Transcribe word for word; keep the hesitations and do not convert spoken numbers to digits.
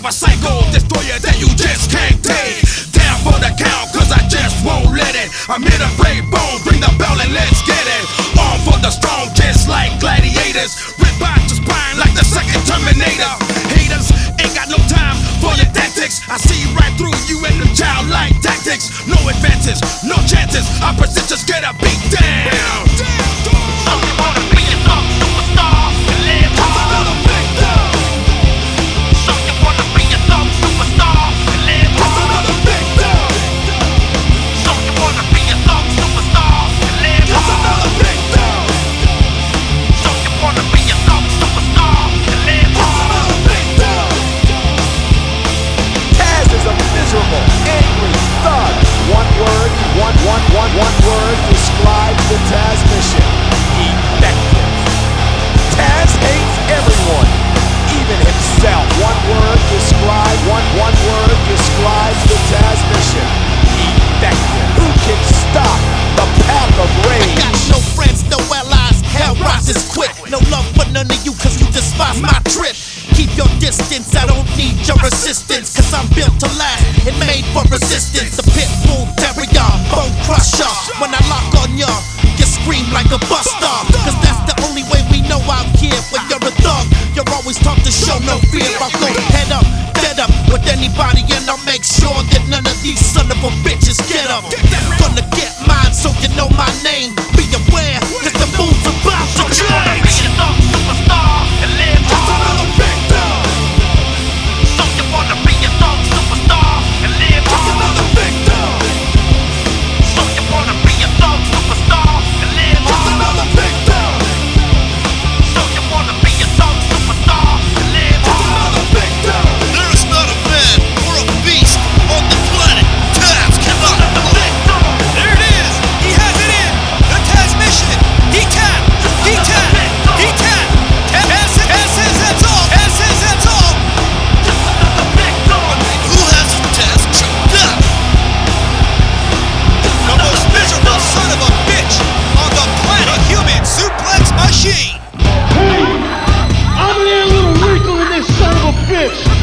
of a psycho destroyer that you just can't take. Down for the count, cause I just won't let it. I'm here to break bone, bring the bell and let's get it. Armed for the strong, just like gladiators. Rip out your spine like the second Terminator. Haters ain't got no time for your tactics. I see right through you and the childlike tactics. No advances, no chances. Oppositions get a beat down. So you wanna be a top superstar and live hard? So you wanna be a top superstar and live hard? So you wanna be a top superstar and live hard? So you wanna be a top superstar and live hard? Taz is a miserable, angry thug. One word, one, one, one, one word describes the Taz mission. Effective. Taz hates everyone, even himself. One word describe, one, one word describes the Taz mission. Effective. Who can stop the path of rage? Got no friends, no allies, hell rises quick. No love for none of you cause you despise my trip. Keep your distance, I don't need your assistance. Cause I'm built to last and made for resistance. The pit bull terrier, bone crusher. When I lock on ya, you scream like a buster. Cause that's the only way we know out here. When you're a thug, you're always taught to show no fear. I'll go head up, dead up with anybody, and I'll make sure that none of these son of a bitches get up. Gonna get mine so you know my name. Be aware, cause the moon's about to So you wanna be change. a top superstar and live hard? So you wanna be a top superstar and live hard? So you wanna be a top superstar and live hard? So you wanna be a top superstar and live hard? There is not a man or a beast on the planet Taz cannot defeat. There it is. He has it in. The Taz mission. He can. He can. He can. Taz Taz says that's all. Taz says that's all. Who has the Taz choked up? The most miserable son of a bitch on the planet. Human suplex machine. Hey, I'm that little wrinkle in this son of a bitch.